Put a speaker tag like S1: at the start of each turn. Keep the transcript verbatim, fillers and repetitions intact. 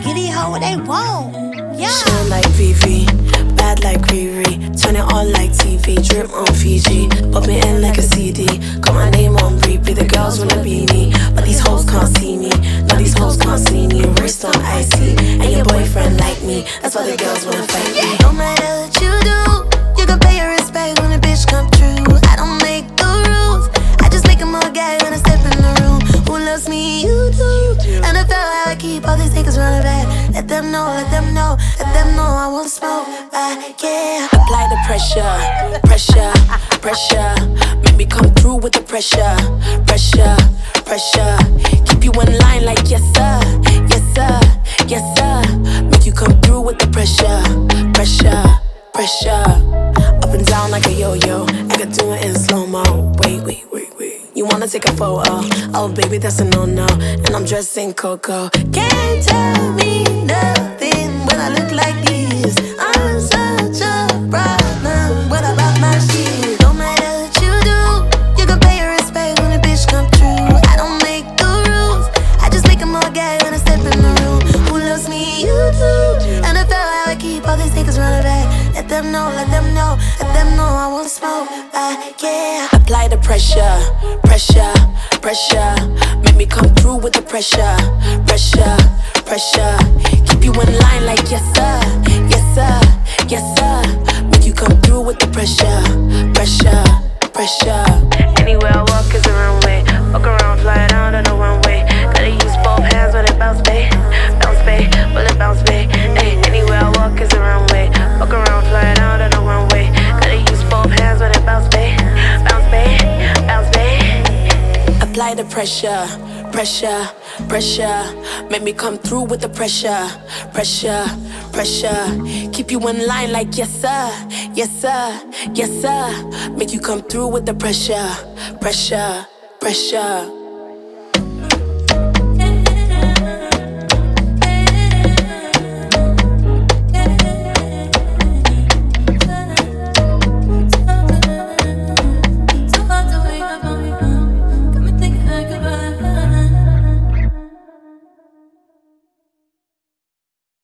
S1: giddy hoe, they won't. Yeah.
S2: Shine like Vivi, bad like Riri. Turn it on like T V, drip on Fiji. Pop me in like a C D, got my name on repeat. The girls wanna be me, but these hoes can't see me. No, these hoes can't see me. Wrist on icy, and your boyfriend like me. That's why the girls wanna fight me.
S3: No matter what you do, you can pay your respect when a bitch come true. I don't make the rules, I just make them all gay when I step in the room. Who loves me? You do. And I feel how I keep all these niggas running back. Let them know, let them know, let them know I won't smoke. I yeah.
S2: Apply the pressure, pressure, pressure. Make me come through with the pressure, pressure, pressure. Keep you in line like yes sir, yes sir, yes sir. Make you come through with the pressure, pressure, pressure. Up and down like a yo-yo, I could do it in slow-mo. Wait, wait, wait, wait. You wanna take a photo? Oh baby, that's a no-no. And I'm dressed in cocoa.
S3: Can't tell me nothing when I look like this. I'm such a problem. What about my shit? No matter what you do, you can pay your respect when a bitch come true. I don't make the rules, I just make them all gay when I step in the room. Who loves me? You do. And I feel how I keep all these niggas running back. Let them know, let them know, let them know I won't smoke. I yeah.
S2: Apply the pressure, pressure, pressure. Make me come through with the pressure, pressure, pressure. Keep you in line like yes sir, yes sir, yes sir. Make you come through with the pressure, pressure, pressure.
S4: Anywhere I walk is a runway. Walk around, fly down on the runway. Gotta use both hands when it bounce, babe. Bounce, babe, will it bounce, babe? Hey, anywhere I walk is a runway. Walk around, fly down on the runway. Gotta use both hands when it bounce, babe. Bounce, babe, bounce, babe.
S2: Apply the pressure, pressure, pressure. Make me come through with the pressure, pressure, pressure. Keep you in line like yes sir, yes sir, yes sir. Make you come through with the pressure, pressure, pressure.